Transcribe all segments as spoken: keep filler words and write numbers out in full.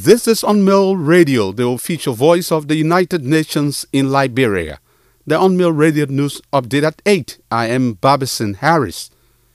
This is Unmail Radio, the official voice of the United Nations in Liberia. The Unmail Radio News Update at eight. I am Barbison Harris.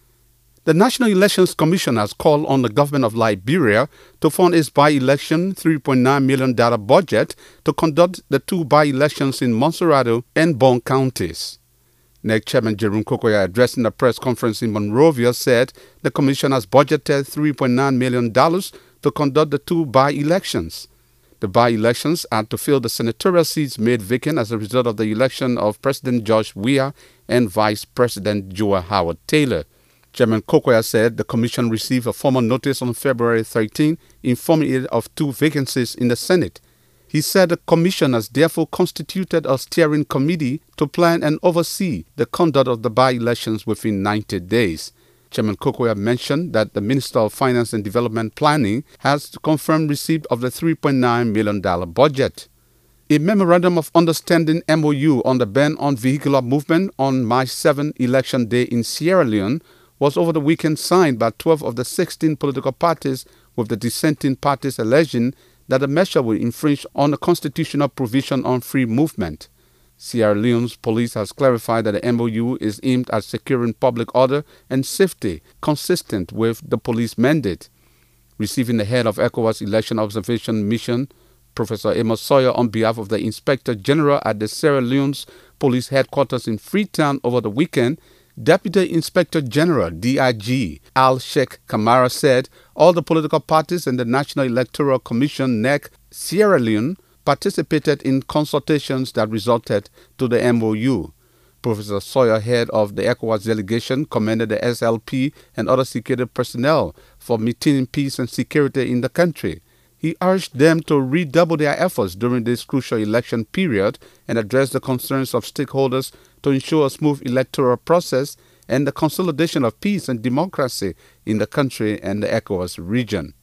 The National Elections Commission has called on the government of Liberia to fund its by-election three point nine million dollars budget to conduct the two by-elections in Monserrate and Bong counties. N E C Chairman Jerome Kokoya, addressing a press conference in Monrovia, said the commission has budgeted three point nine million dollars to conduct the two by-elections. The by-elections are to fill the senatorial seats made vacant as a result of the election of President George Weah and Vice President Joel Howard Taylor. Chairman Kokoya said the commission received a formal notice on February thirteenth informing it of two vacancies in the Senate. He said the commission has therefore constituted a steering committee to plan and oversee the conduct of the by-elections within ninety days. Chairman Kokoya mentioned that the Minister of Finance and Development Planning has confirmed receipt of the three point nine million dollars budget. A Memorandum of Understanding M O U on the ban on vehicular movement on March seventh election day in Sierra Leone was over the weekend signed by twelve of the sixteen political parties, with the dissenting parties alleging that the measure will infringe on the constitutional provision on free movement. Sierra Leone's police has clarified that the M O U is aimed at securing public order and safety consistent with the police mandate. Receiving the head of ECOWAS Election Observation Mission, Professor Amos Sawyer, on behalf of the Inspector General at the Sierra Leone's police headquarters in Freetown over the weekend, Deputy Inspector General D I G Al Sheikh Kamara said all the political parties and the National Electoral Commission N E C Sierra Leone participated in consultations that resulted to the M O U. Professor Sawyer, head of the ECOWAS delegation, commended the S L P and other security personnel for maintaining peace and security in the country. He urged them to redouble their efforts during this crucial election period and address the concerns of stakeholders to ensure a smooth electoral process and the consolidation of peace and democracy in the country and the ECOWAS region.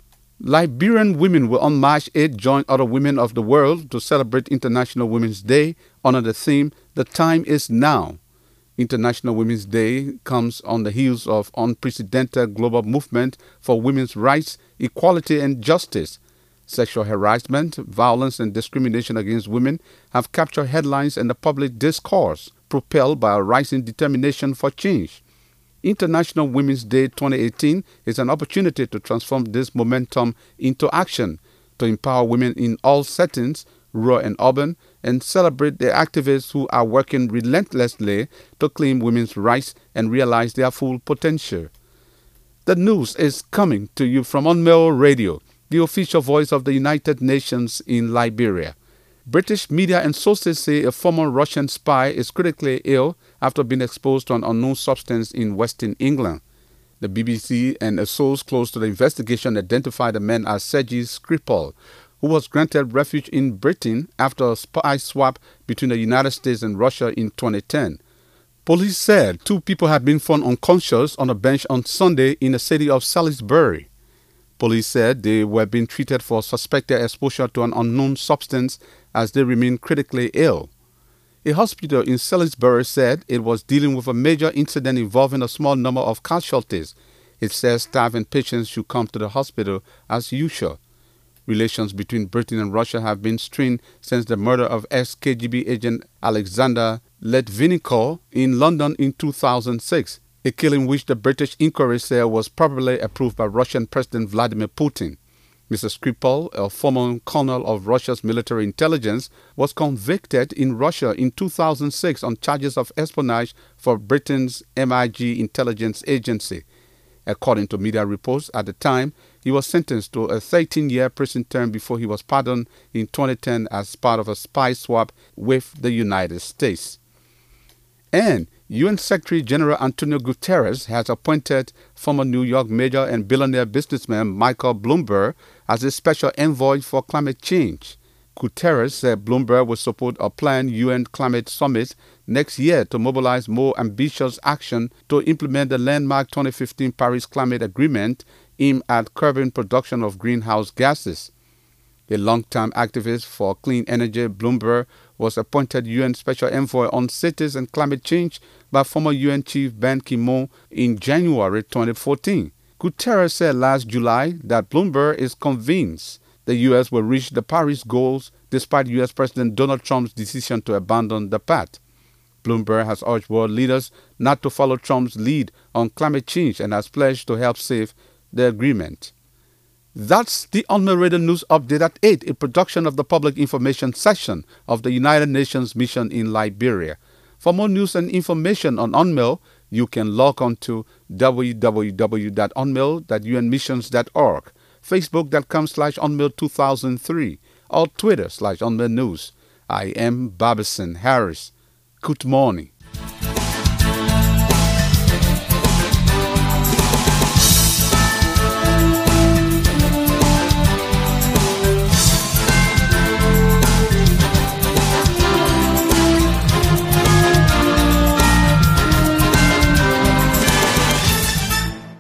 Liberian women will on March eighth join other women of the world to celebrate International Women's Day under the theme, "The Time is Now." International Women's Day comes on the heels of unprecedented global movement for women's rights, equality, and justice. Sexual harassment, violence, and discrimination against women have captured headlines and the public discourse, propelled by a rising determination for change. International Women's Day twenty eighteen is an opportunity to transform this momentum into action, to empower women in all settings, rural and urban, and celebrate the activists who are working relentlessly to claim women's rights and realize their full potential. The news is coming to you from Unmail Radio, the official voice of the United Nations in Liberia. British media and sources say a former Russian spy is critically ill after being exposed to an unknown substance in Western England. The B B C and a source close to the investigation identified the man as Sergei Skripal, who was granted refuge in Britain after a spy swap between the United States and Russia in twenty ten. Police said two people had been found unconscious on a bench on Sunday in the city of Salisbury. Police said they were being treated for suspected exposure to an unknown substance as they remain critically ill. A hospital in Salisbury said it was dealing with a major incident involving a small number of casualties. It says staff and patients should come to the hospital as usual. Relations between Britain and Russia have been strained since the murder of ex-K G B agent Alexander Litvinenko in London in two thousand six, a killing which the British inquiry said was probably approved by Russian President Vladimir Putin. Mister Skripal, a former colonel of Russia's military intelligence, was convicted in Russia in two thousand six on charges of espionage for Britain's M I G intelligence agency. According to media reports at the time, he was sentenced to a thirteen-year prison term before he was pardoned in twenty ten as part of a spy swap with the United States. And U N Secretary General Antonio Guterres has appointed former New York mayor and billionaire businessman Michael Bloomberg as a special envoy for climate change. Guterres said Bloomberg will support a planned U N climate summit next year to mobilize more ambitious action to implement the landmark twenty fifteen Paris Climate Agreement aimed at curbing production of greenhouse gases. A long-time activist for clean energy, Bloomberg was appointed U N Special Envoy on Cities and Climate Change by former U N Chief Ban Ki-moon in January twenty fourteen. Guterres said last July that Bloomberg is convinced the U S will reach the Paris goals despite U S President Donald Trump's decision to abandon the path. Bloomberg has urged world leaders not to follow Trump's lead on climate change and has pledged to help save the agreement. That's the UNMIL Radio News Update at eight, a production of the Public Information Section of the United Nations Mission in Liberia. For more news and information on UNMIL, you can log on to w w w dot unmil dot u n missions dot org, facebook.com slash unmil2003, or Twitter slash unmilnews. I am Babison Harris. Good morning.